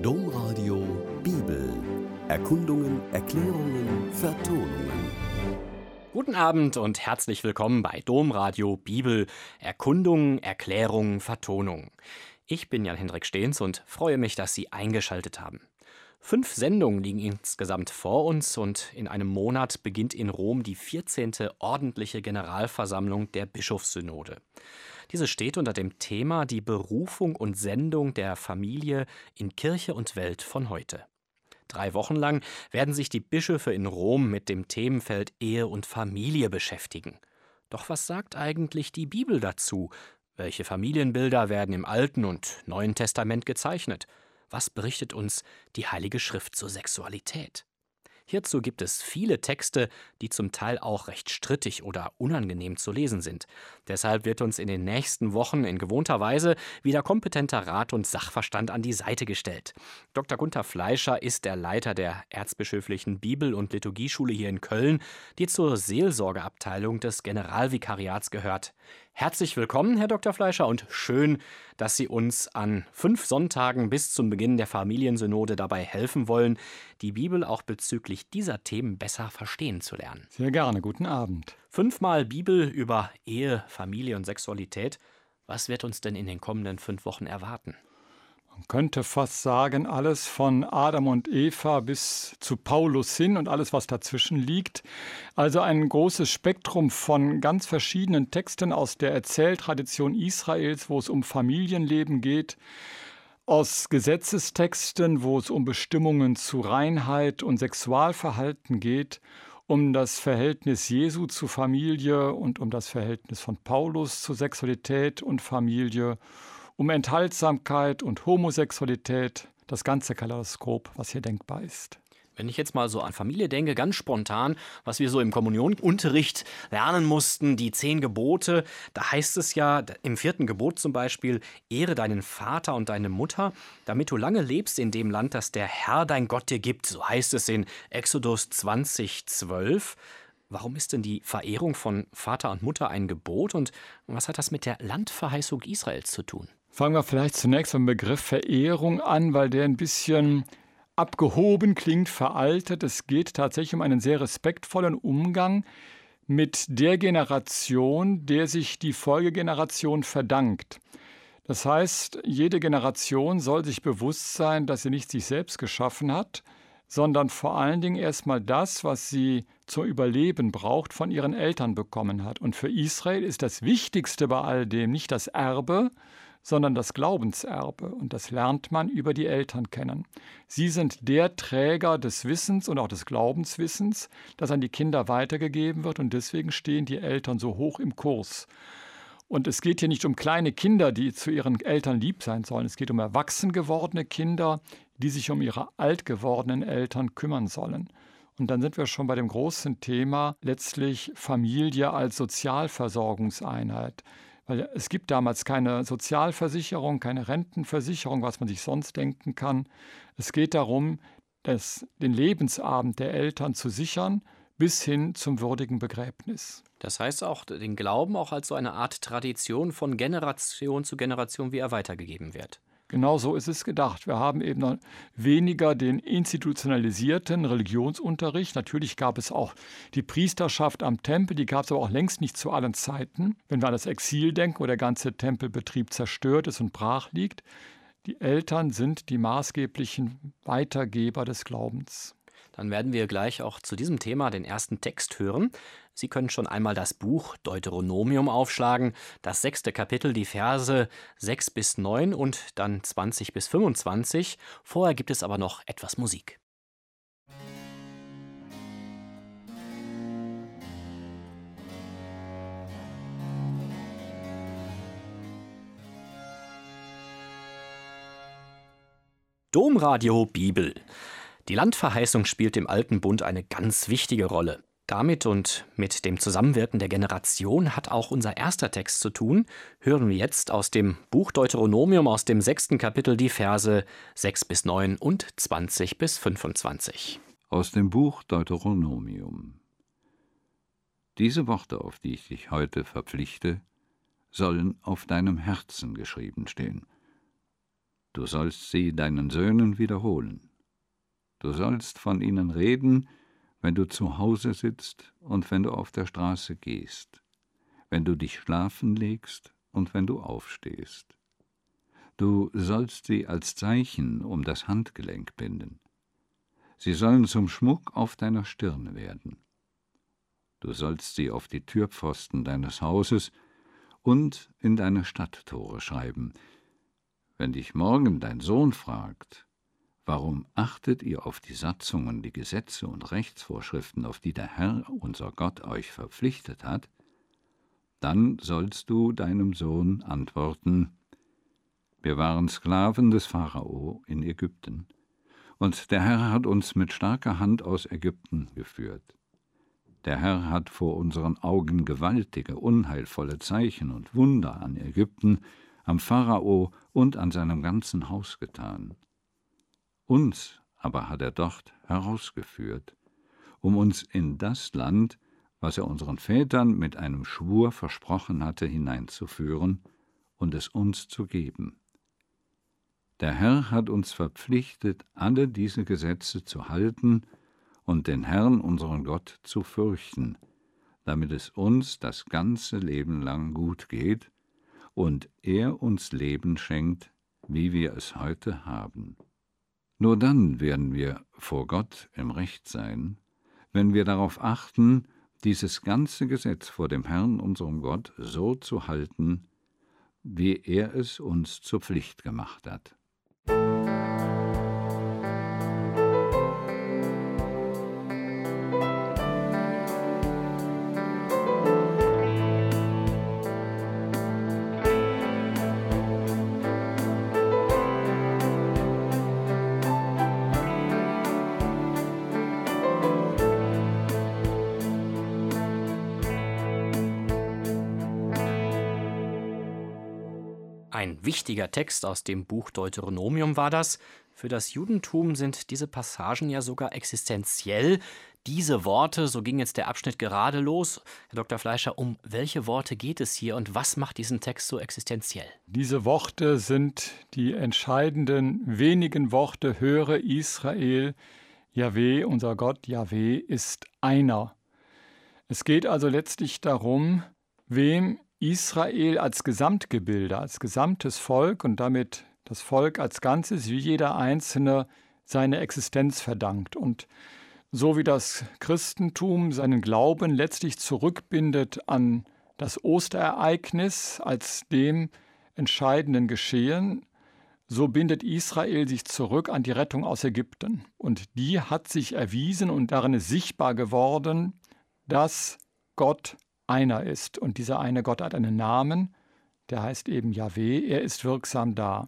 Domradio Bibel. Erkundungen, Erklärungen, Vertonungen. Guten Abend und herzlich willkommen bei Domradio Bibel. Erkundungen, Erklärungen, Vertonungen. Ich bin Jan-Hendrik Stehns und freue mich, dass Sie eingeschaltet haben. 5 Sendungen liegen insgesamt vor uns und in einem Monat beginnt in Rom die 14. ordentliche Generalversammlung der Bischofssynode. Diese steht unter dem Thema die Berufung und Sendung der Familie in Kirche und Welt von heute. 3 Wochen lang werden sich die Bischöfe in Rom mit dem Themenfeld Ehe und Familie beschäftigen. Doch was sagt eigentlich die Bibel dazu? Welche Familienbilder werden im Alten und Neuen Testament gezeichnet? Was berichtet uns die Heilige Schrift zur Sexualität? Hierzu gibt es viele Texte, die zum Teil auch recht strittig oder unangenehm zu lesen sind. Deshalb wird uns in den nächsten Wochen in gewohnter Weise wieder kompetenter Rat und Sachverstand an die Seite gestellt. Dr. Gunther Fleischer ist der Leiter der Erzbischöflichen Bibel- und Liturgieschule hier in Köln, die zur Seelsorgeabteilung des Generalvikariats gehört. Herzlich willkommen, Herr Dr. Fleischer, und schön, dass Sie uns an 5 Sonntagen bis zum Beginn der Familiensynode dabei helfen wollen, die Bibel auch bezüglich dieser Themen besser verstehen zu lernen. Sehr gerne, guten Abend. 5-mal Bibel über Ehe, Familie und Sexualität. Was wird uns denn in den kommenden 5 Wochen erwarten? Man könnte fast sagen, alles von Adam und Eva bis zu Paulus hin und alles, was dazwischen liegt. Also ein großes Spektrum von ganz verschiedenen Texten aus der Erzähltradition Israels, wo es um Familienleben geht, aus Gesetzestexten, wo es um Bestimmungen zu Reinheit und Sexualverhalten geht, um das Verhältnis Jesu zu Familie und um das Verhältnis von Paulus zu Sexualität und Familie, um Enthaltsamkeit und Homosexualität, das ganze Kaleidoskop, was hier denkbar ist. Wenn ich jetzt mal so an Familie denke, ganz spontan, was wir so im Kommunionunterricht lernen mussten, die 10 Gebote, da heißt es ja im 4. Gebot zum Beispiel, ehre deinen Vater und deine Mutter, damit du lange lebst in dem Land, das der Herr dein Gott dir gibt. So heißt es in Exodus 20,12. Warum ist denn die Verehrung von Vater und Mutter ein Gebot und was hat das mit der Landverheißung Israels zu tun? Fangen wir vielleicht zunächst beim Begriff Verehrung an, weil der ein bisschen abgehoben klingt, veraltet. Es geht tatsächlich um einen sehr respektvollen Umgang mit der Generation, der sich die Folgegeneration verdankt. Das heißt, jede Generation soll sich bewusst sein, dass sie nicht sich selbst geschaffen hat, sondern vor allen Dingen erstmal das, was sie zum Überleben braucht, von ihren Eltern bekommen hat. Und für Israel ist das Wichtigste bei all dem nicht das Erbe, sondern das Glaubenserbe. Und das lernt man über die Eltern kennen. Sie sind der Träger des Wissens und auch des Glaubenswissens, das an die Kinder weitergegeben wird. Und deswegen stehen die Eltern so hoch im Kurs. Und es geht hier nicht um kleine Kinder, die zu ihren Eltern lieb sein sollen. Es geht um erwachsen gewordene Kinder, die sich um ihre alt gewordenen Eltern kümmern sollen. Und dann sind wir schon bei dem großen Thema, letztlich Familie als Sozialversorgungseinheit. Weil es gibt damals keine Sozialversicherung, keine Rentenversicherung, was man sich sonst denken kann. Es geht darum, den Lebensabend der Eltern zu sichern, bis hin zum würdigen Begräbnis. Das heißt auch, den Glauben auch als so eine Art Tradition von Generation zu Generation, wie er weitergegeben wird. Genau so ist es gedacht. Wir haben eben noch weniger den institutionalisierten Religionsunterricht. Natürlich gab es auch die Priesterschaft am Tempel, die gab es aber auch längst nicht zu allen Zeiten. Wenn wir an das Exil denken, wo der ganze Tempelbetrieb zerstört ist und brach liegt. Die Eltern sind die maßgeblichen Weitergeber des Glaubens. Dann werden wir gleich auch zu diesem Thema den ersten Text hören. Sie können schon einmal das Buch Deuteronomium aufschlagen, das 6. Kapitel, die Verse 6 bis 9 und dann 20 bis 25. Vorher gibt es aber noch etwas Musik. Domradio Bibel. Die Landverheißung spielt im Alten Bund eine ganz wichtige Rolle. Damit und mit dem Zusammenwirken der Generation hat auch unser erster Text zu tun. Hören wir jetzt aus dem Buch Deuteronomium aus dem 6. Kapitel die Verse 6 bis 9 und 20 bis 25. Aus dem Buch Deuteronomium. Diese Worte, auf die ich dich heute verpflichte, sollen auf deinem Herzen geschrieben stehen. Du sollst sie deinen Söhnen wiederholen. Du sollst von ihnen reden, wenn du zu Hause sitzt und wenn du auf der Straße gehst, wenn du dich schlafen legst und wenn du aufstehst. Du sollst sie als Zeichen um das Handgelenk binden. Sie sollen zum Schmuck auf deiner Stirne werden. Du sollst sie auf die Türpfosten deines Hauses und in deine Stadttore schreiben. Wenn dich morgen dein Sohn fragt, warum achtet ihr auf die Satzungen, die Gesetze und Rechtsvorschriften, auf die der Herr, unser Gott, euch verpflichtet hat, dann sollst du deinem Sohn antworten: Wir waren Sklaven des Pharao in Ägypten, und der Herr hat uns mit starker Hand aus Ägypten geführt. Der Herr hat vor unseren Augen gewaltige, unheilvolle Zeichen und Wunder an Ägypten, am Pharao und an seinem ganzen Haus getan. Uns aber hat er dort herausgeführt, um uns in das Land, was er unseren Vätern mit einem Schwur versprochen hatte, hineinzuführen und es uns zu geben. Der Herr hat uns verpflichtet, alle diese Gesetze zu halten und den Herrn, unseren Gott, zu fürchten, damit es uns das ganze Leben lang gut geht und er uns Leben schenkt, wie wir es heute haben. Nur dann werden wir vor Gott im Recht sein, wenn wir darauf achten, dieses ganze Gesetz vor dem Herrn, unserem Gott, so zu halten, wie er es uns zur Pflicht gemacht hat. Ein wichtiger Text aus dem Buch Deuteronomium war das. Für das Judentum sind diese Passagen ja sogar existenziell. Diese Worte, so ging jetzt der Abschnitt gerade los. Herr Dr. Fleischer, um welche Worte geht es hier und was macht diesen Text so existenziell? Diese Worte sind die entscheidenden wenigen Worte: Höre Israel, Jahwe, unser Gott, Jahwe ist einer. Es geht also letztlich darum, wem Israel als Gesamtgebilde, als gesamtes Volk und damit das Volk als Ganzes, wie jeder Einzelne, seine Existenz verdankt. Und so wie das Christentum seinen Glauben letztlich zurückbindet an das Osterereignis als dem entscheidenden Geschehen, so bindet Israel sich zurück an die Rettung aus Ägypten. Und die hat sich erwiesen und darin ist sichtbar geworden, dass Gott einer ist. Und dieser eine Gott hat einen Namen, der heißt eben Jahwe, er ist wirksam da.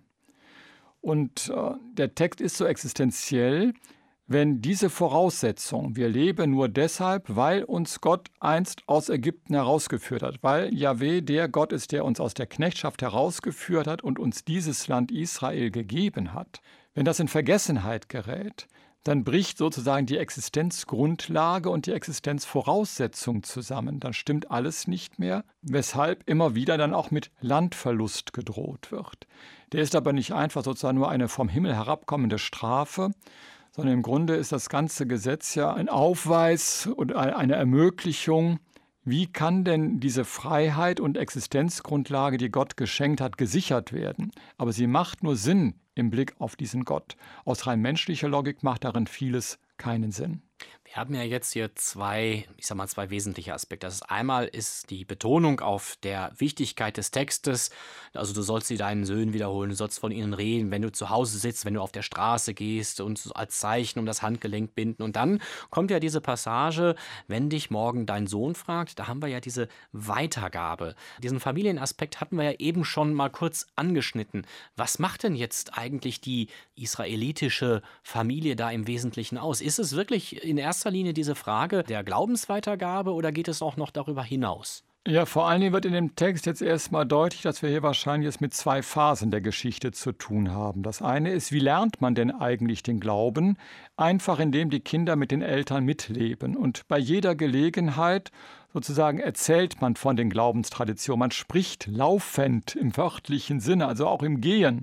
Und der Text ist so existenziell, wenn diese Voraussetzung, wir leben nur deshalb, weil uns Gott einst aus Ägypten herausgeführt hat, weil Jahwe der Gott ist, der uns aus der Knechtschaft herausgeführt hat und uns dieses Land Israel gegeben hat. Wenn das in Vergessenheit gerät, dann bricht sozusagen die Existenzgrundlage und die Existenzvoraussetzung zusammen. Dann stimmt alles nicht mehr, weshalb immer wieder dann auch mit Landverlust gedroht wird. Der ist aber nicht einfach sozusagen nur eine vom Himmel herabkommende Strafe, sondern im Grunde ist das ganze Gesetz ja ein Aufweis und eine Ermöglichung. Wie kann denn diese Freiheit und Existenzgrundlage, die Gott geschenkt hat, gesichert werden? Aber sie macht nur Sinn im Blick auf diesen Gott. Aus rein menschlicher Logik macht darin vieles keinen Sinn. Wir haben ja jetzt hier zwei wesentliche Aspekte. Das einmal ist die Betonung auf der Wichtigkeit des Textes. Also du sollst sie deinen Söhnen wiederholen, du sollst von ihnen reden, wenn du zu Hause sitzt, wenn du auf der Straße gehst und als Zeichen um das Handgelenk binden. Und dann kommt ja diese Passage, wenn dich morgen dein Sohn fragt, da haben wir ja diese Weitergabe. Diesen Familienaspekt hatten wir ja eben schon mal kurz angeschnitten. Was macht denn jetzt eigentlich die israelitische Familie da im Wesentlichen aus? Ist es wirklich in erster Linie diese Frage der Glaubensweitergabe oder geht es auch noch darüber hinaus? Ja, vor allen Dingen wird in dem Text jetzt erstmal deutlich, dass wir hier wahrscheinlich jetzt mit zwei Phasen der Geschichte zu tun haben. Das eine ist, wie lernt man denn eigentlich den Glauben? Einfach indem die Kinder mit den Eltern mitleben. Und bei jeder Gelegenheit sozusagen erzählt man von den Glaubenstraditionen. Man spricht laufend im wörtlichen Sinne, also auch im Gehen,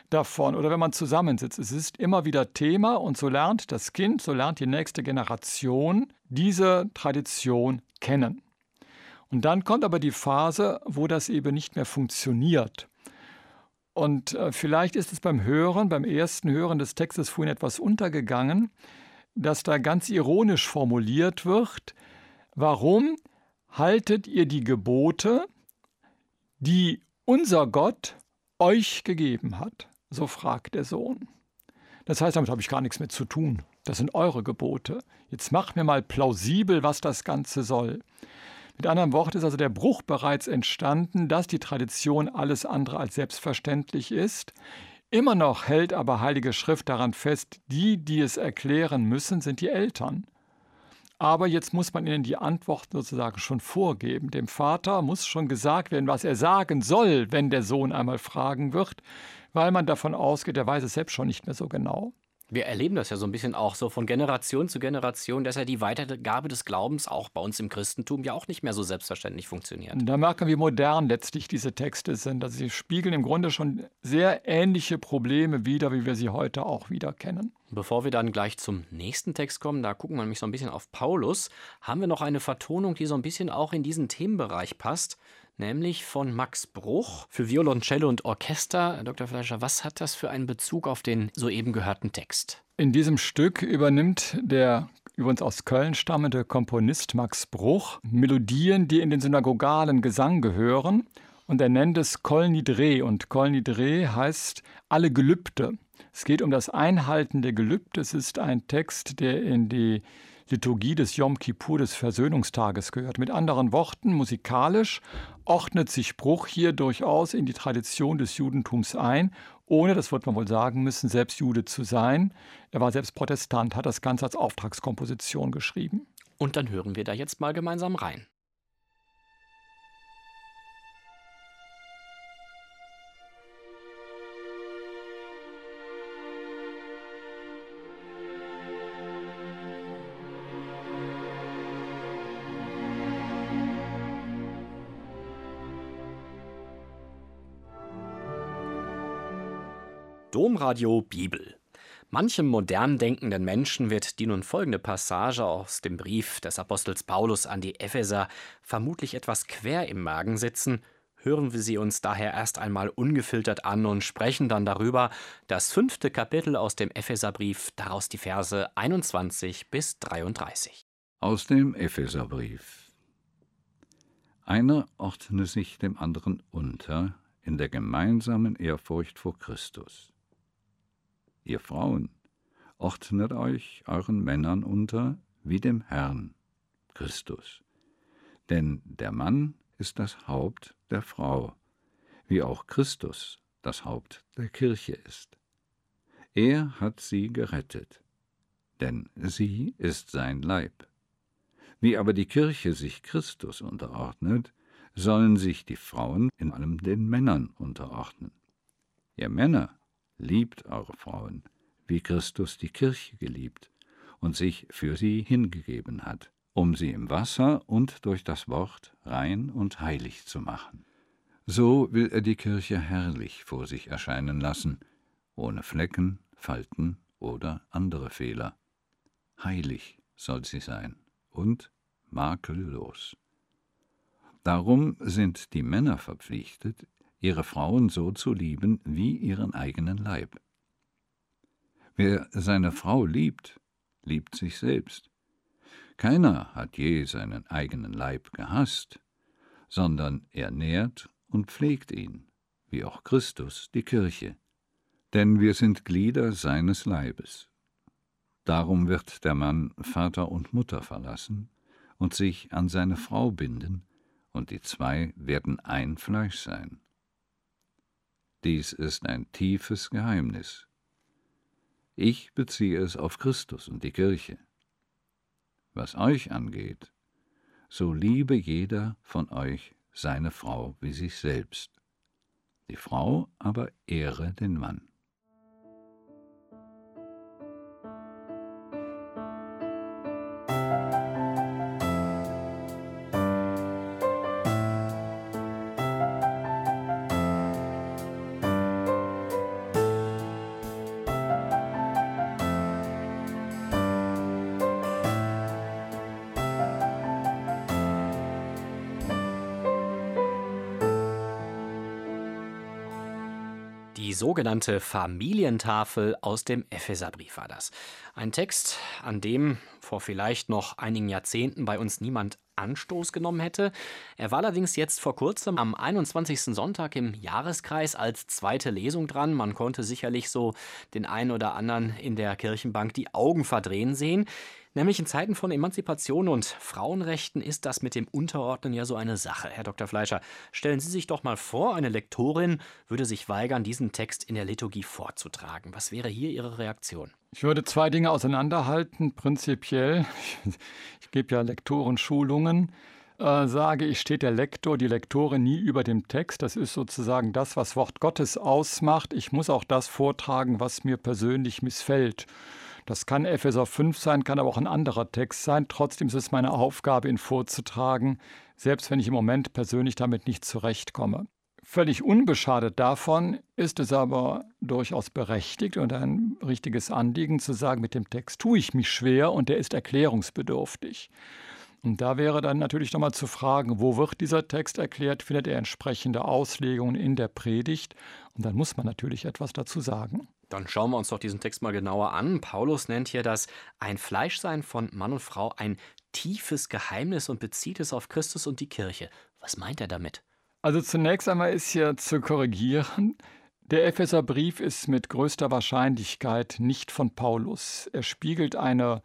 davon oder wenn man zusammensitzt. Es ist immer wieder Thema und so lernt das Kind, so lernt die nächste Generation diese Tradition kennen. Und dann kommt aber die Phase, wo das eben nicht mehr funktioniert. Und vielleicht ist es beim ersten Hören des Textes vorhin etwas untergegangen, dass da ganz ironisch formuliert wird: Warum haltet ihr die Gebote, die unser Gott euch gegeben hat? So fragt der Sohn. Das heißt, damit habe ich gar nichts mehr zu tun. Das sind eure Gebote. Jetzt macht mir mal plausibel, was das Ganze soll. Mit anderen Worten ist also der Bruch bereits entstanden, dass die Tradition alles andere als selbstverständlich ist. Immer noch hält aber Heilige Schrift daran fest, die es erklären müssen, sind die Eltern. Aber jetzt muss man ihnen die Antworten sozusagen schon vorgeben. Dem Vater muss schon gesagt werden, was er sagen soll, wenn der Sohn einmal fragen wird, weil man davon ausgeht, er weiß es selbst schon nicht mehr so genau. Wir erleben das ja so ein bisschen auch so von Generation zu Generation, dass ja die Weitergabe des Glaubens auch bei uns im Christentum ja auch nicht mehr so selbstverständlich funktioniert. Da merken wir, wie modern letztlich diese Texte sind. Also sie spiegeln im Grunde schon sehr ähnliche Probleme wider, wie wir sie heute auch wieder kennen. Bevor wir dann gleich zum nächsten Text kommen, da gucken wir nämlich so ein bisschen auf Paulus, haben wir noch eine Vertonung, die so ein bisschen auch in diesen Themenbereich passt, nämlich von Max Bruch für Violoncello und Orchester. Herr Dr. Fleischer, was hat das für einen Bezug auf den soeben gehörten Text? In diesem Stück übernimmt der übrigens aus Köln stammende Komponist Max Bruch Melodien, die in den synagogalen Gesang gehören, und er nennt es Kol Nidre, und Kol Nidre heißt alle Gelübde. Es geht um das Einhalten der Gelübde. Es ist ein Text, der in die Liturgie des Yom Kippur, des Versöhnungstages, gehört. Mit anderen Worten, musikalisch ordnet sich Bruch hier durchaus in die Tradition des Judentums ein, ohne, das wird man wohl sagen müssen, selbst Jude zu sein. Er war selbst Protestant, hat das Ganze als Auftragskomposition geschrieben. Und dann hören wir da jetzt mal gemeinsam rein. Domradio Bibel. Manchem modern denkenden Menschen wird die nun folgende Passage aus dem Brief des Apostels Paulus an die Epheser vermutlich etwas quer im Magen sitzen. Hören wir sie uns daher erst einmal ungefiltert an und sprechen dann darüber. Das 5. Kapitel aus dem Epheserbrief, daraus die Verse 21 bis 33. Aus dem Epheserbrief. Einer ordne sich dem anderen unter in der gemeinsamen Ehrfurcht vor Christus. Ihr Frauen, ordnet euch euren Männern unter wie dem Herrn, Christus. Denn der Mann ist das Haupt der Frau, wie auch Christus das Haupt der Kirche ist. Er hat sie gerettet, denn sie ist sein Leib. Wie aber die Kirche sich Christus unterordnet, sollen sich die Frauen in allem den Männern unterordnen. Ihr Männer, liebt eure Frauen, wie Christus die Kirche geliebt und sich für sie hingegeben hat, um sie im Wasser und durch das Wort rein und heilig zu machen. So will er die Kirche herrlich vor sich erscheinen lassen, ohne Flecken, Falten oder andere Fehler. Heilig soll sie sein und makellos. Darum sind die Männer verpflichtet, ihre Frauen so zu lieben wie ihren eigenen Leib. Wer seine Frau liebt, liebt sich selbst. Keiner hat je seinen eigenen Leib gehasst, sondern er nährt und pflegt ihn, wie auch Christus die Kirche. Denn wir sind Glieder seines Leibes. Darum wird der Mann Vater und Mutter verlassen und sich an seine Frau binden, und die zwei werden ein Fleisch sein. Dies ist ein tiefes Geheimnis. Ich beziehe es auf Christus und die Kirche. Was euch angeht, so liebe jeder von euch seine Frau wie sich selbst. Die Frau aber ehre den Mann. Die sogenannte Familientafel aus dem Epheserbrief war das. Ein Text, an dem vor vielleicht noch einigen Jahrzehnten bei uns niemand Anstoß genommen hätte. Er war allerdings jetzt vor kurzem am 21. Sonntag im Jahreskreis als zweite Lesung dran. Man konnte sicherlich so den einen oder anderen in der Kirchenbank die Augen verdrehen sehen. Nämlich in Zeiten von Emanzipation und Frauenrechten ist das mit dem Unterordnen ja so eine Sache. Herr Dr. Fleischer, stellen Sie sich doch mal vor, eine Lektorin würde sich weigern, diesen Text in der Liturgie vorzutragen. Was wäre hier Ihre Reaktion? Ich würde zwei Dinge auseinanderhalten. Prinzipiell, ich gebe ja Lektorenschulungen, sage ich, steht der Lektor, die Lektorin nie über dem Text. Das ist sozusagen das, was Wort Gottes ausmacht. Ich muss auch das vortragen, was mir persönlich missfällt. Das kann Epheser 5 sein, kann aber auch ein anderer Text sein. Trotzdem ist es meine Aufgabe, ihn vorzutragen, selbst wenn ich im Moment persönlich damit nicht zurechtkomme. Völlig unbeschadet davon ist es aber durchaus berechtigt und ein richtiges Anliegen zu sagen, mit dem Text tue ich mich schwer und der ist erklärungsbedürftig. Und da wäre dann natürlich nochmal zu fragen, wo wird dieser Text erklärt, findet er entsprechende Auslegungen in der Predigt? Und dann muss man natürlich etwas dazu sagen. Dann schauen wir uns doch diesen Text mal genauer an. Paulus nennt hier das ein Fleischsein von Mann und Frau ein tiefes Geheimnis und bezieht es auf Christus und die Kirche. Was meint er damit? Also zunächst einmal ist hier zu korrigieren, der Epheserbrief ist mit größter Wahrscheinlichkeit nicht von Paulus. Er spiegelt eine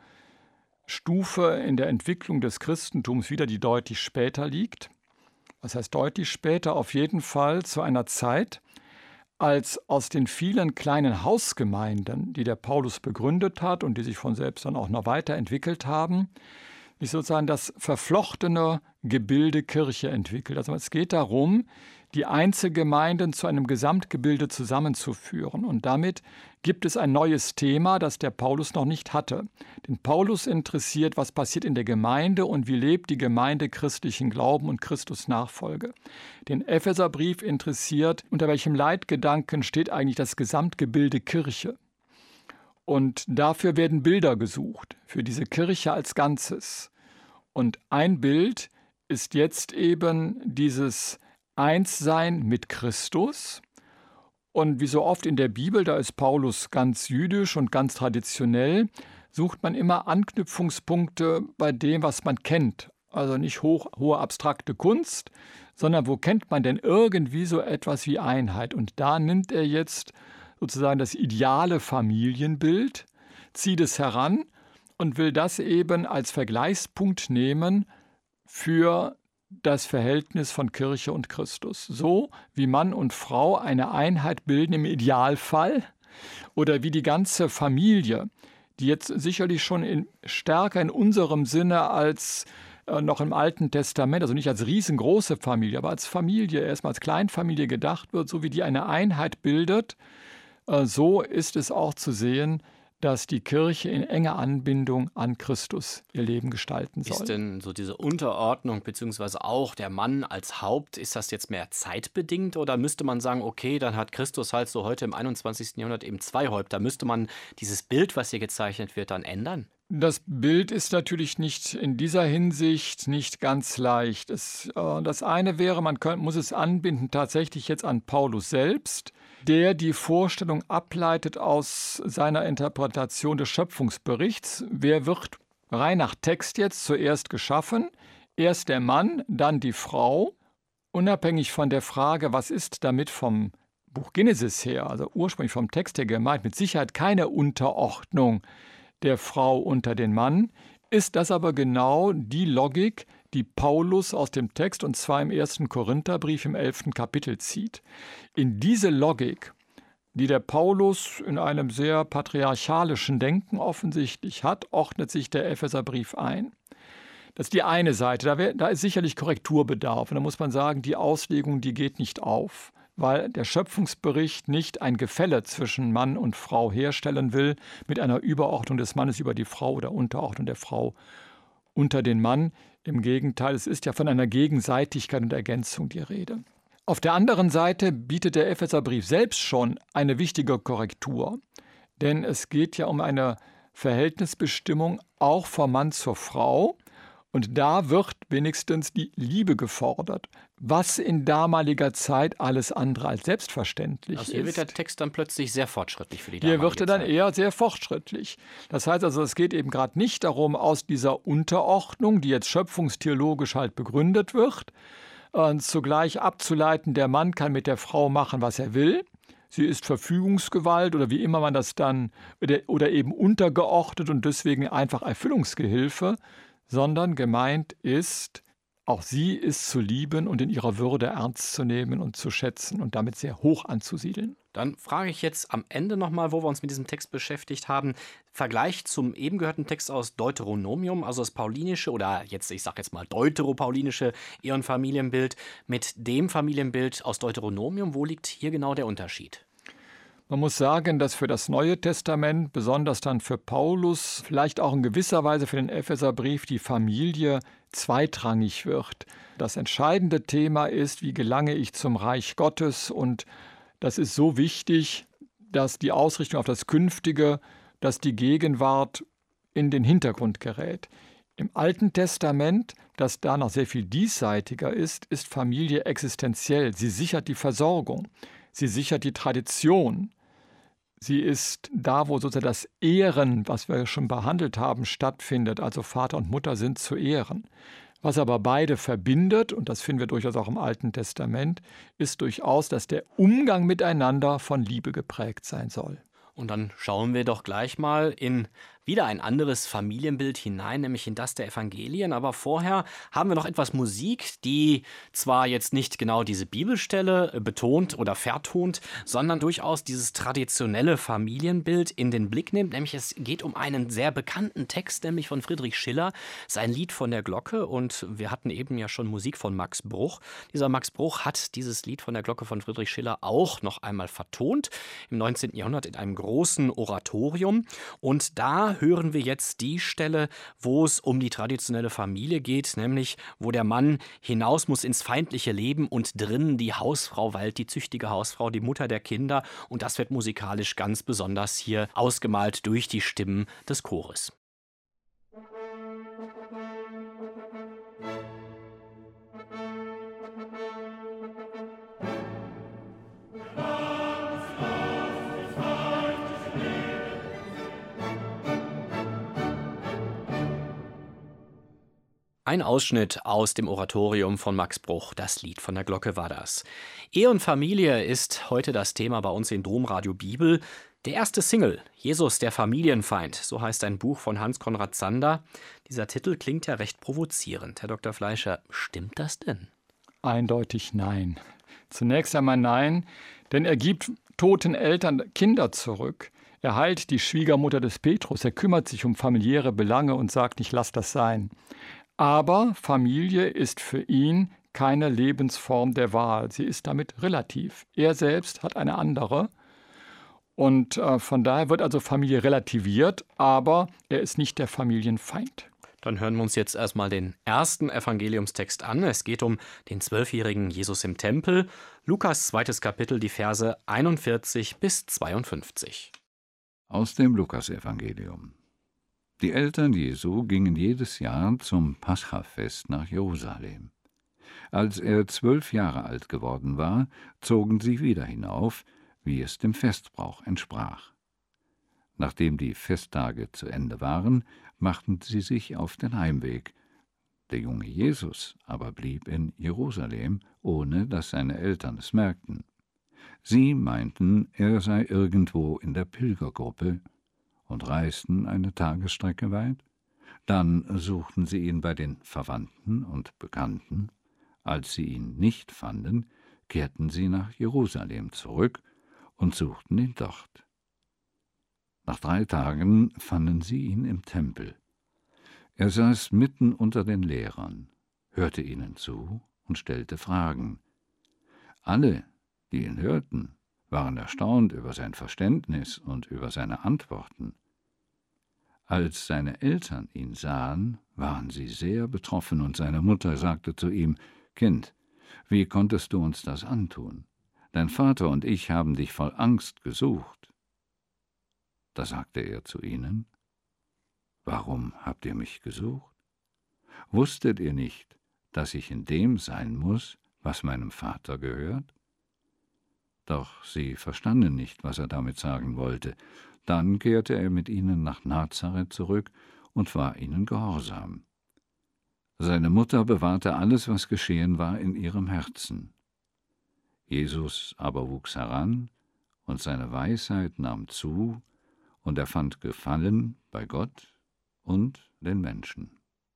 Stufe in der Entwicklung des Christentums wider, die deutlich später liegt. Was heißt deutlich später? Auf jeden Fall zu einer Zeit, als aus den vielen kleinen Hausgemeinden, die der Paulus begründet hat und die sich von selbst dann auch noch weiterentwickelt haben, sich sozusagen das verflochtene Gebilde Kirche entwickelt. Also es geht darum, die Einzelgemeinden zu einem Gesamtgebilde zusammenzuführen. Und damit gibt es ein neues Thema, das der Paulus noch nicht hatte. Den Paulus interessiert, was passiert in der Gemeinde und wie lebt die Gemeinde christlichen Glauben und Christus Nachfolge. Den Epheserbrief interessiert, unter welchem Leitgedanken steht eigentlich das Gesamtgebilde Kirche. Und dafür werden Bilder gesucht, für diese Kirche als Ganzes. Und ein Bild ist jetzt eben dieses Einssein mit Christus. Und wie so oft in der Bibel, da ist Paulus ganz jüdisch und ganz traditionell, sucht man immer Anknüpfungspunkte bei dem, was man kennt. Also nicht hohe abstrakte Kunst, sondern wo kennt man denn irgendwie so etwas wie Einheit? Und da nimmt er jetzt sozusagen das ideale Familienbild, zieht es heran und will das eben als Vergleichspunkt nehmen für das Verhältnis von Kirche und Christus. So wie Mann und Frau eine Einheit bilden im Idealfall oder wie die ganze Familie, die jetzt sicherlich schon stärker in unserem Sinne als noch im Alten Testament, also nicht als riesengroße Familie, aber als Familie, erstmal als Kleinfamilie gedacht wird, so wie die eine Einheit bildet, so ist es auch zu sehen, dass die Kirche in enger Anbindung an Christus ihr Leben gestalten soll. Ist denn so diese Unterordnung beziehungsweise auch der Mann als Haupt, ist das jetzt mehr zeitbedingt oder müsste man sagen, okay, dann hat Christus halt so heute im 21. Jahrhundert eben zwei Häupter. Müsste man dieses Bild, was hier gezeichnet wird, dann ändern? Das Bild ist natürlich nicht in dieser Hinsicht nicht ganz leicht. Das eine wäre, muss es anbinden tatsächlich jetzt an Paulus selbst, der die Vorstellung ableitet aus seiner Interpretation des Schöpfungsberichts. Wer wird rein nach Text jetzt zuerst geschaffen? Erst der Mann, dann die Frau. Unabhängig von der Frage, was ist damit vom Buch Genesis her, also ursprünglich vom Text her gemeint, mit Sicherheit keine Unterordnung der Frau unter den Mann, ist das aber genau die Logik, die Paulus aus dem Text, und zwar im 1. Korintherbrief im 11. Kapitel zieht. In diese Logik, die der Paulus in einem sehr patriarchalischen Denken offensichtlich hat, ordnet sich der Epheserbrief ein. Das ist die eine Seite, da ist sicherlich Korrekturbedarf. Und da muss man sagen, die Auslegung, die geht nicht auf, weil der Schöpfungsbericht nicht ein Gefälle zwischen Mann und Frau herstellen will, mit einer Überordnung des Mannes über die Frau oder Unterordnung der Frau unter den Mann. Im Gegenteil, es ist ja von einer Gegenseitigkeit und Ergänzung die Rede. Auf der anderen Seite bietet der Epheserbrief selbst schon eine wichtige Korrektur, denn es geht ja um eine Verhältnisbestimmung auch vom Mann zur Frau. Und da wird wenigstens die Liebe gefordert, was in damaliger Zeit alles andere als selbstverständlich Also hier ist. wird der Text dann plötzlich sehr fortschrittlich für die damalige Hier wird er dann Zeit. eher sehr fortschrittlich. Das heißt also, es geht eben gerade nicht darum, aus dieser Unterordnung, die jetzt schöpfungstheologisch halt begründet wird, zugleich abzuleiten, der Mann kann mit der Frau machen, was er will. Sie ist Verfügungsgewalt oder wie immer man das dann, oder eben untergeordnet und deswegen einfach Erfüllungsgehilfe, sondern gemeint ist, auch sie ist zu lieben und in ihrer Würde ernst zu nehmen und zu schätzen und damit sehr hoch anzusiedeln. Dann frage ich jetzt am Ende nochmal, wo wir uns mit diesem Text beschäftigt haben, Vergleich zum eben gehörten Text aus Deuteronomium, also das paulinische oder ich sage jetzt mal deuteropaulinische Ehe- und Familienbild mit dem Familienbild aus Deuteronomium. Wo liegt hier genau der Unterschied? Man muss sagen, dass für das Neue Testament, besonders dann für Paulus, vielleicht auch in gewisser Weise für den Epheserbrief, die Familie zweitrangig wird. Das entscheidende Thema ist, wie gelange ich zum Reich Gottes, und das ist so wichtig, dass die Ausrichtung auf das Künftige, dass die Gegenwart in den Hintergrund gerät. Im Alten Testament, das da noch sehr viel diesseitiger ist Familie existenziell. Sie sichert die Versorgung, sie sichert die Tradition. Sie ist da, wo sozusagen das Ehren, was wir schon behandelt haben, stattfindet. Also Vater und Mutter sind zu ehren. Was aber beide verbindet, und das finden wir durchaus auch im Alten Testament, ist durchaus, dass der Umgang miteinander von Liebe geprägt sein soll. Und dann schauen wir doch gleich mal in wieder ein anderes Familienbild hinein, nämlich in das der Evangelien. Aber vorher haben wir noch etwas Musik, die zwar jetzt nicht genau diese Bibelstelle betont oder vertont, sondern durchaus dieses traditionelle Familienbild in den Blick nimmt. Nämlich es geht um einen sehr bekannten Text, nämlich von Friedrich Schiller, sein Lied von der Glocke. Und wir hatten eben ja schon Musik von Max Bruch. Dieser Max Bruch hat dieses Lied von der Glocke von Friedrich Schiller auch noch einmal vertont, im 19. Jahrhundert in einem großen Oratorium. Und da hören wir jetzt die Stelle, wo es um die traditionelle Familie geht, nämlich wo der Mann hinaus muss ins feindliche Leben und drinnen die Hausfrau weilt, die züchtige Hausfrau, die Mutter der Kinder. Und das wird musikalisch ganz besonders hier ausgemalt durch die Stimmen des Chores. Ein Ausschnitt aus dem Oratorium von Max Bruch, das Lied von der Glocke war das. Ehe und Familie ist heute das Thema bei uns in Domradio Bibel. Der erste Single, Jesus der Familienfeind, so heißt ein Buch von Hans Conrad Zander. Dieser Titel klingt ja recht provozierend. Herr Dr. Fleischer, stimmt das denn? Eindeutig nein. Zunächst einmal nein, denn er gibt toten Eltern Kinder zurück. Er heilt die Schwiegermutter des Petrus, er kümmert sich um familiäre Belange und sagt nicht, lass das sein. Aber Familie ist für ihn keine Lebensform der Wahl. Sie ist damit relativ. Er selbst hat eine andere. Und von daher wird also Familie relativiert, aber er ist nicht der Familienfeind. Dann hören wir uns jetzt erstmal den ersten Evangeliumstext an. Es geht um den 12-jährigen Jesus im Tempel. Lukas 2. Kapitel, die Verse 41 bis 52. Aus dem Lukasevangelium. Die Eltern Jesu gingen jedes Jahr zum Paschafest nach Jerusalem. Als er 12 Jahre alt geworden war, zogen sie wieder hinauf, wie es dem Festbrauch entsprach. Nachdem die Festtage zu Ende waren, machten sie sich auf den Heimweg. Der junge Jesus aber blieb in Jerusalem, ohne dass seine Eltern es merkten. Sie meinten, er sei irgendwo in der Pilgergruppe und reisten eine Tagesstrecke weit. Dann suchten sie ihn bei den Verwandten und Bekannten. Als sie ihn nicht fanden, kehrten sie nach Jerusalem zurück und suchten ihn dort. Nach 3 Tagen fanden sie ihn im Tempel. Er saß mitten unter den Lehrern, hörte ihnen zu und stellte Fragen. Alle, die ihn hörten, waren erstaunt über sein Verständnis und über seine Antworten. Als seine Eltern ihn sahen, waren sie sehr betroffen, und seine Mutter sagte zu ihm: »Kind, wie konntest du uns das antun? Dein Vater und ich haben dich voll Angst gesucht.« Da sagte er zu ihnen: »Warum habt ihr mich gesucht? Wusstet ihr nicht, dass ich in dem sein muss, was meinem Vater gehört?« Doch sie verstanden nicht, was er damit sagen wollte. Dann kehrte er mit ihnen nach Nazareth zurück und war ihnen gehorsam. Seine Mutter bewahrte alles, was geschehen war, in ihrem Herzen. Jesus aber wuchs heran, und seine Weisheit nahm zu, und er fand Gefallen bei Gott und den Menschen.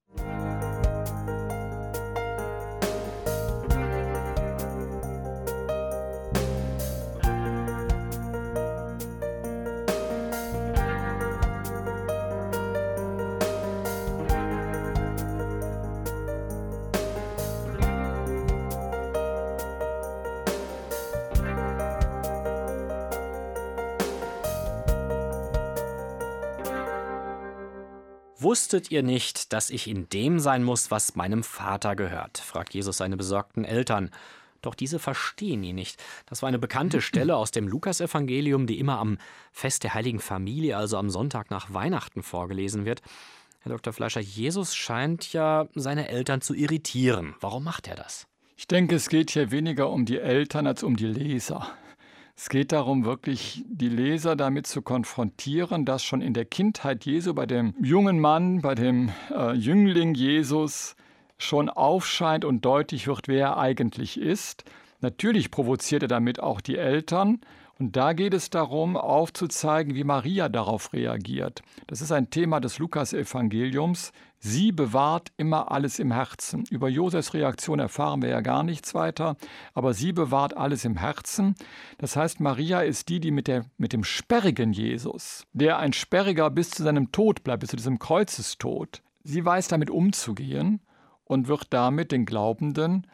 »Wusstet ihr nicht, dass ich in dem sein muss, was meinem Vater gehört?« fragt Jesus seine besorgten Eltern. Doch diese verstehen ihn nicht. Das war eine bekannte Stelle aus dem Lukasevangelium, die immer am Fest der Heiligen Familie, also am Sonntag nach Weihnachten, vorgelesen wird. Herr Dr. Fleischer, Jesus scheint ja seine Eltern zu irritieren. Warum macht er das? Ich denke, es geht hier weniger um die Eltern als um die Leser. Es geht darum, wirklich die Leser damit zu konfrontieren, dass schon in der Kindheit Jesu bei dem jungen Mann, bei dem Jüngling Jesus schon aufscheint und deutlich wird, wer er eigentlich ist. Natürlich provoziert er damit auch die Eltern. Und da geht es darum, aufzuzeigen, wie Maria darauf reagiert. Das ist ein Thema des Lukasevangeliums. Sie bewahrt immer alles im Herzen. Über Josefs Reaktion erfahren wir ja gar nichts weiter, aber sie bewahrt alles im Herzen. Das heißt, Maria ist die mit dem sperrigen Jesus, der ein Sperriger bis zu seinem Tod bleibt, bis zu diesem Kreuzestod. Sie weiß damit umzugehen und wird damit den Glaubenden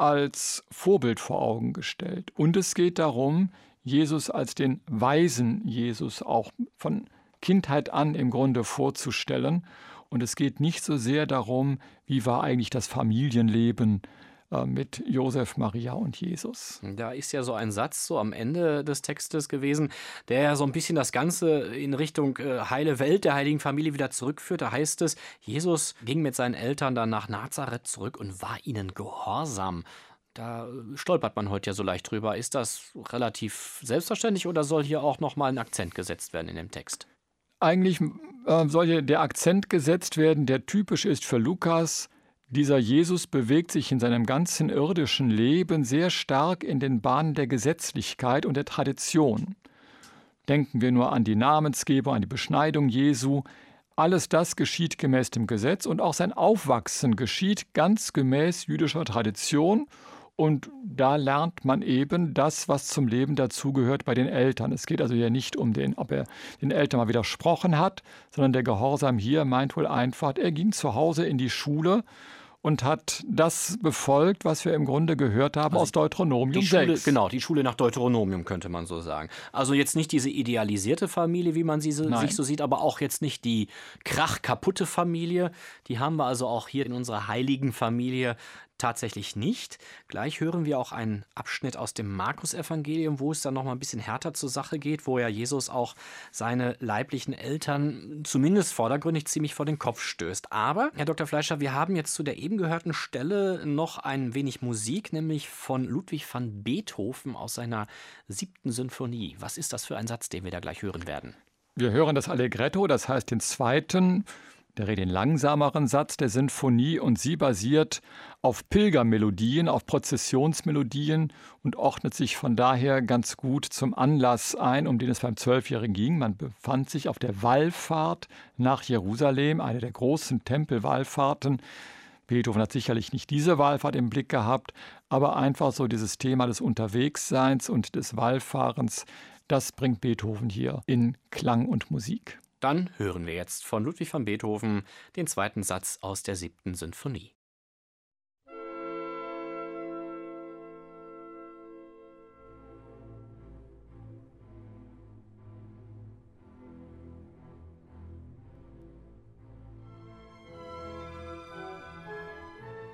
als Vorbild vor Augen gestellt. Und es geht darum, Jesus als den weisen Jesus auch von Kindheit an im Grunde vorzustellen. Und es geht nicht so sehr darum, wie war eigentlich das Familienleben mit Josef, Maria und Jesus. Da ist ja so ein Satz so am Ende des Textes gewesen, der ja so ein bisschen das Ganze in Richtung heile Welt der heiligen Familie wieder zurückführt. Da heißt es, Jesus ging mit seinen Eltern dann nach Nazareth zurück und war ihnen gehorsam. Da stolpert man heute ja so leicht drüber. Ist das relativ selbstverständlich oder soll hier auch nochmal ein Akzent gesetzt werden in dem Text? Eigentlich soll hier der Akzent gesetzt werden, der typisch ist für Lukas. Dieser Jesus bewegt sich in seinem ganzen irdischen Leben sehr stark in den Bahnen der Gesetzlichkeit und der Tradition. Denken wir nur an die Namensgebung, an die Beschneidung Jesu. Alles das geschieht gemäß dem Gesetz und auch sein Aufwachsen geschieht ganz gemäß jüdischer Tradition. Und da lernt man eben das, was zum Leben dazugehört bei den Eltern. Es geht also hier nicht um ob er den Eltern mal widersprochen hat, sondern der Gehorsam hier meint wohl einfach, er ging zu Hause in die Schule und hat das befolgt, was wir im Grunde gehört haben aus Deuteronomium 6. Genau, die Schule nach Deuteronomium könnte man so sagen. Also jetzt nicht diese idealisierte Familie, wie man sich so sieht, aber auch jetzt nicht die krachkaputte Familie. Die haben wir also auch hier in unserer heiligen Familie tatsächlich nicht. Gleich hören wir auch einen Abschnitt aus dem Markus-Evangelium, wo es dann noch mal ein bisschen härter zur Sache geht, wo ja Jesus auch seine leiblichen Eltern zumindest vordergründig ziemlich vor den Kopf stößt. Aber, Herr Dr. Fleischer, wir haben jetzt zu der eben gehörten Stelle noch ein wenig Musik, nämlich von Ludwig van Beethoven aus seiner 7. Sinfonie. Was ist das für ein Satz, den wir da gleich hören werden? Wir hören das Allegretto, das heißt den zweiten, den langsameren Satz der Sinfonie, und sie basiert auf Pilgermelodien, auf Prozessionsmelodien und ordnet sich von daher ganz gut zum Anlass ein, um den es beim 12-Jährigen ging. Man befand sich auf der Wallfahrt nach Jerusalem, eine der großen Tempelwallfahrten. Beethoven hat sicherlich nicht diese Wallfahrt im Blick gehabt, aber einfach so dieses Thema des Unterwegsseins und des Wallfahrens, das bringt Beethoven hier in Klang und Musik. Dann hören wir jetzt von Ludwig van Beethoven den zweiten Satz aus der 7. Sinfonie.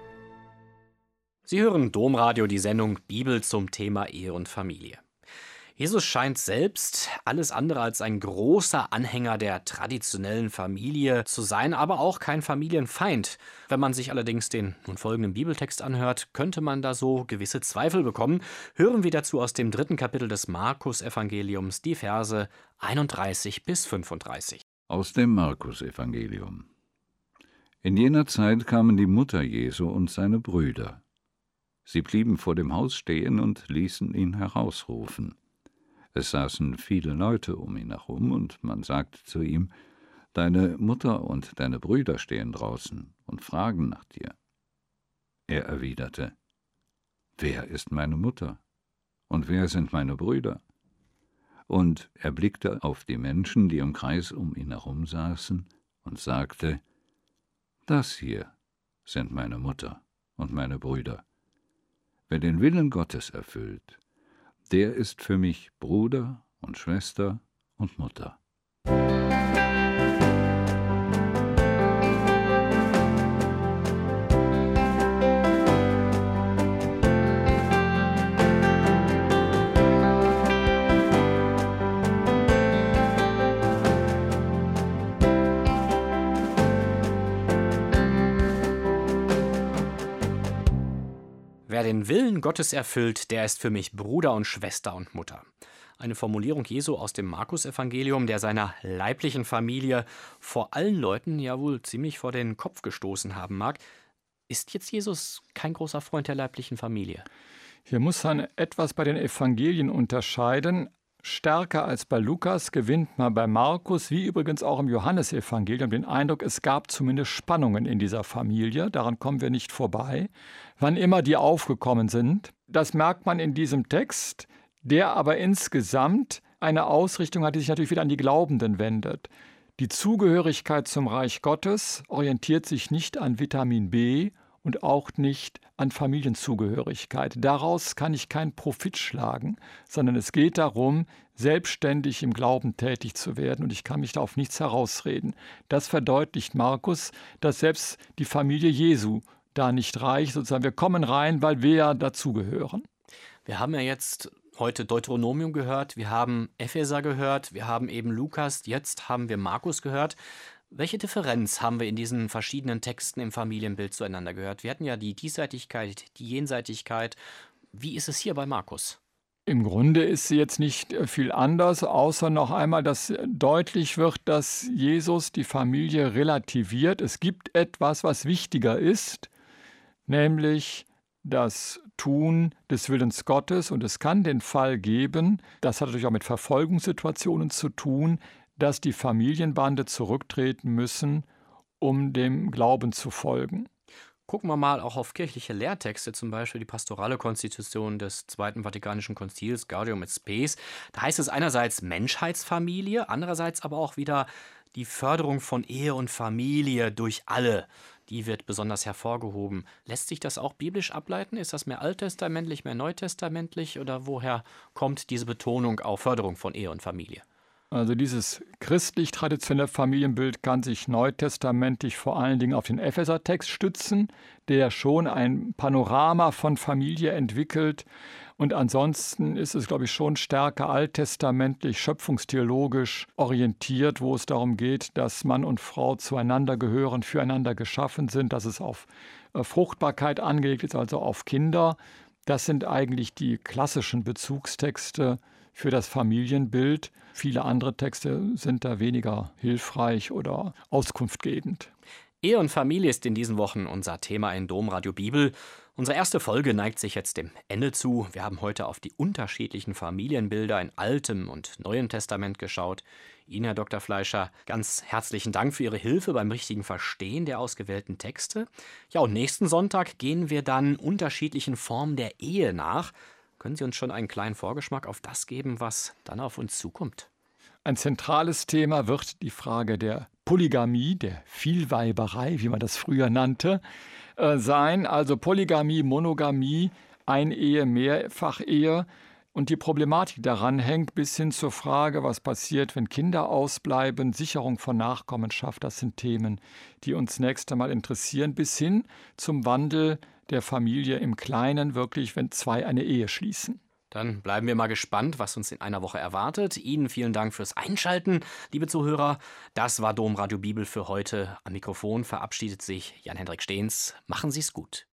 Sie hören Domradio, die Sendung Bibel zum Thema Ehe und Familie. Jesus scheint selbst alles andere als ein großer Anhänger der traditionellen Familie zu sein, aber auch kein Familienfeind. Wenn man sich allerdings den nun folgenden Bibeltext anhört, könnte man da so gewisse Zweifel bekommen. Hören wir dazu aus dem 3. Kapitel des Markus-Evangeliums die Verse 31 bis 35. Aus dem Markus-Evangelium. In jener Zeit kamen die Mutter Jesu und seine Brüder. Sie blieben vor dem Haus stehen und ließen ihn herausrufen. Es saßen viele Leute um ihn herum, und man sagte zu ihm: Deine Mutter und deine Brüder stehen draußen und fragen nach dir. Er erwiderte: Wer ist meine Mutter? Und wer sind meine Brüder? Und er blickte auf die Menschen, die im Kreis um ihn herum saßen, und sagte: Das hier sind meine Mutter und meine Brüder. Wer den Willen Gottes erfüllt, der ist für mich Bruder und Schwester und Mutter. Wer den Willen Gottes erfüllt, der ist für mich Bruder und Schwester und Mutter. Eine Formulierung Jesu aus dem Markus-Evangelium, der seiner leiblichen Familie vor allen Leuten ja wohl ziemlich vor den Kopf gestoßen haben mag. Ist jetzt Jesus kein großer Freund der leiblichen Familie? Hier muss man etwas bei den Evangelien unterscheiden. Stärker als bei Lukas gewinnt man bei Markus, wie übrigens auch im Johannesevangelium, den Eindruck, es gab zumindest Spannungen in dieser Familie. Daran kommen wir nicht vorbei, wann immer die aufgekommen sind. Das merkt man in diesem Text, der aber insgesamt eine Ausrichtung hat, die sich natürlich wieder an die Glaubenden wendet. Die Zugehörigkeit zum Reich Gottes orientiert sich nicht an Vitamin B und auch nicht an Familienzugehörigkeit. Daraus kann ich keinen Profit schlagen, sondern es geht darum, selbstständig im Glauben tätig zu werden, und ich kann mich da auf nichts herausreden. Das verdeutlicht Markus, dass selbst die Familie Jesu da nicht reicht, sozusagen wir kommen rein, weil wir ja dazugehören. Wir haben ja jetzt heute Deuteronomium gehört, wir haben Epheser gehört, wir haben eben Lukas, jetzt haben wir Markus gehört. Welche Differenz haben wir in diesen verschiedenen Texten im Familienbild zueinander gehört? Wir hatten ja die Diesseitigkeit, die Jenseitigkeit. Wie ist es hier bei Markus? Im Grunde ist sie jetzt nicht viel anders, außer noch einmal, dass deutlich wird, dass Jesus die Familie relativiert. Es gibt etwas, was wichtiger ist, nämlich das Tun des Willens Gottes. Und es kann den Fall geben, das hat natürlich auch mit Verfolgungssituationen zu tun, dass die Familienbande zurücktreten müssen, um dem Glauben zu folgen. Gucken wir mal auch auf kirchliche Lehrtexte, zum Beispiel die pastorale Konstitution des Zweiten Vatikanischen Konzils, Gaudium et Spes. Da heißt es einerseits Menschheitsfamilie, andererseits aber auch wieder die Förderung von Ehe und Familie durch alle. Die wird besonders hervorgehoben. Lässt sich das auch biblisch ableiten? Ist das mehr alttestamentlich, mehr neutestamentlich? Oder woher kommt diese Betonung auf Förderung von Ehe und Familie? Also dieses christlich-traditionelle Familienbild kann sich neutestamentlich vor allen Dingen auf den Epheser-Text stützen, der schon ein Panorama von Familie entwickelt. Und ansonsten ist es, glaube ich, schon stärker alttestamentlich, schöpfungstheologisch orientiert, wo es darum geht, dass Mann und Frau zueinander gehören, füreinander geschaffen sind, dass es auf Fruchtbarkeit angelegt ist, also auf Kinder. Das sind eigentlich die klassischen Bezugstexte für das Familienbild. Viele andere Texte sind da weniger hilfreich oder auskunftgebend. Ehe und Familie ist in diesen Wochen unser Thema in Domradio Bibel. Unsere erste Folge neigt sich jetzt dem Ende zu. Wir haben heute auf die unterschiedlichen Familienbilder in Altem und Neuen Testament geschaut. Ihnen, Herr Dr. Fleischer, ganz herzlichen Dank für Ihre Hilfe beim richtigen Verstehen der ausgewählten Texte. Ja, und nächsten Sonntag gehen wir dann unterschiedlichen Formen der Ehe nach. Können Sie uns schon einen kleinen Vorgeschmack auf das geben, was dann auf uns zukommt? Ein zentrales Thema wird die Frage der Polygamie, der Vielweiberei, wie man das früher nannte, sein. Also Polygamie, Monogamie, Einehe, Mehrfachehe. Und die Problematik daran hängt bis hin zur Frage, was passiert, wenn Kinder ausbleiben, Sicherung von Nachkommenschaft. Das sind Themen, die uns nächstes Mal interessieren, bis hin zum Wandel der Familie im Kleinen, wirklich, wenn zwei eine Ehe schließen. Dann bleiben wir mal gespannt, was uns in einer Woche erwartet. Ihnen vielen Dank fürs Einschalten, liebe Zuhörer. Das war Domradio Bibel für heute. Am Mikrofon verabschiedet sich Jan-Hendrik Stehns. Machen Sie es gut.